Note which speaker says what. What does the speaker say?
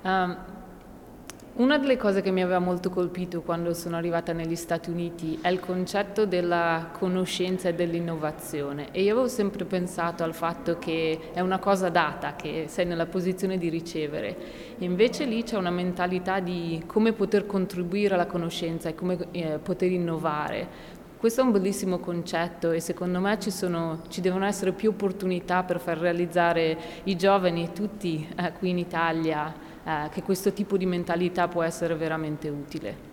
Speaker 1: Um, Una delle cose che mi aveva molto colpito quando sono arrivata negli Stati Uniti è il concetto della conoscenza e dell'innovazione, e io avevo sempre pensato al fatto che è una cosa data, che sei nella posizione di ricevere. Invece lì c'è una mentalità di come poter contribuire alla conoscenza e come poter innovare. Questo è un bellissimo concetto e secondo me ci devono essere più opportunità per far realizzare i giovani, tutti qui in Italia, che questo tipo di mentalità può essere veramente utile.